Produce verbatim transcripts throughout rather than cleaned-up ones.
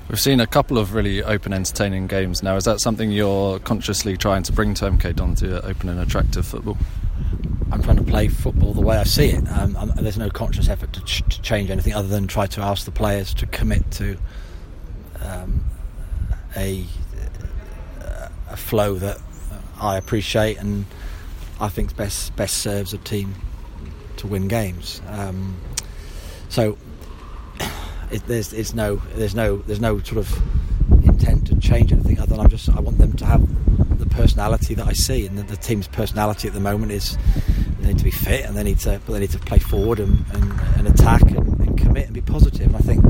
We've seen a couple of really open, entertaining games now. Is that something you're consciously trying to bring to M K Dons, to open and attractive football? I'm trying to play football the way I see it. Um, I'm, there's no conscious effort to, ch- to change anything other than try to ask the players to commit to um, a, a flow that I appreciate and I think best best serves a team to win games. Um, so it, there's, it's no there's no there's no sort of intent to change anything other than I just I want them to have the personality that I see, and the, the team's personality at the moment is they need to be fit and they need to but they need to play forward and, and, and attack and, and commit and be positive. And I think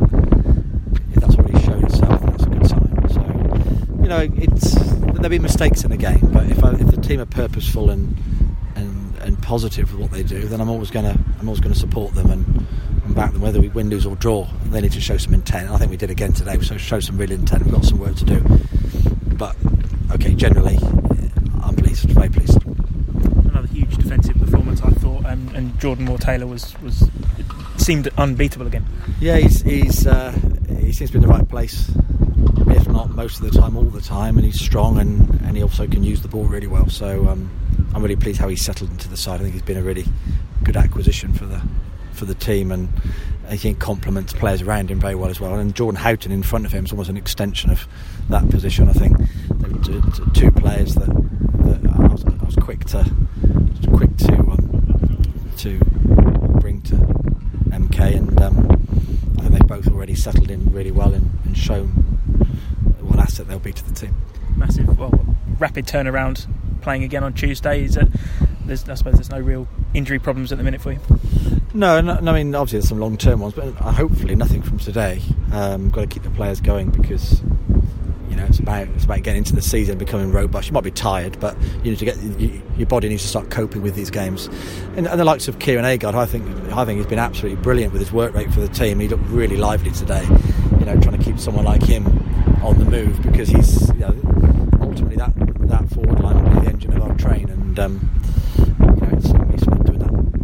if that's already shown itself, that's a good sign. So you know, it's there'll be mistakes in a game, but if I, if the team are purposeful and and and positive with what they do, then I'm always gonna I'm always gonna support them and, and back them, whether we win, lose or draw. They need to show some intent. I think we did again today. We showed some real intent. We've got some work to do, but okay, generally I'm pleased, very pleased. Another huge defensive performance, I thought, um, and Jordan Moore-Taylor was was seemed unbeatable again. Yeah, he's he's uh, he seems to be in the right place, if not most of the time, all the time, and he's strong and, and he also can use the ball really well. So um, I'm really pleased how he's settled into the side. I think he's been a really good acquisition for the for the team, and I think complements players around him very well as well. And Jordan Houghton in front of him is almost an extension of that position. I think there were two, two players that, that I, was, I was quick to quick to um, to bring to M K, and um, I think they've both already settled in really well and, and shown what asset they'll be to the team. Massive, well, rapid turnaround. Playing again on Tuesday. Is that there's, I suppose there's no real injury problems at the minute for you? No, no, no I mean obviously there's some long-term ones, but hopefully nothing from today. Um, got to keep the players going because you know it's about it's about getting into the season, becoming robust. You might be tired, but you need to get you, your body needs to start coping with these games. And, and the likes of Kieran Agard, I think I think he's been absolutely brilliant with his work rate for the team. He looked really lively today. You know, trying to keep someone like him on the move because he's you know ultimately that that forward line will be the engine of our train, and um, you know it's, he's doing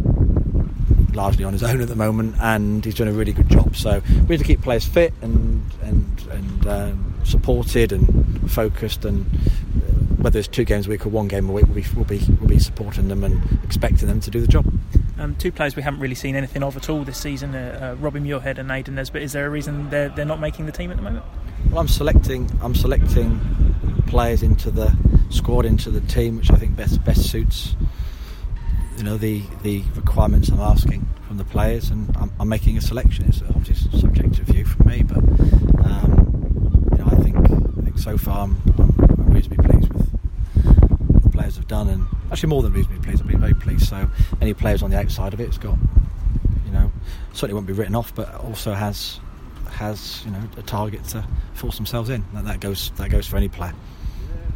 that largely on his own at the moment, and he's doing a really good job. So we need to keep players fit and and and um, supported and focused, and uh, whether it's two games a week or one game a week, we'll be we'll be we'll be supporting them and expecting them to do the job. Um, two players we haven't really seen anything of at all this season, uh, uh, Robbie Muirhead and Aidan Nesbitt. Is there a reason they're they're not making the team at the moment? Well, I'm selecting I'm selecting players into the squad, into the team, which I think best best suits you know the the requirements I'm asking from the players, and I'm, I'm making a selection. It's obviously a subjective view from me, but um, you know I think I think so far I'm, I'm, I'm reasonably pleased with what the players have done, and actually more than reasonably pleased. I've been very pleased. So any players on the outside of it, it's got you know certainly won't be written off, but also has has you know a target to force themselves in. That, that goes that goes for any player.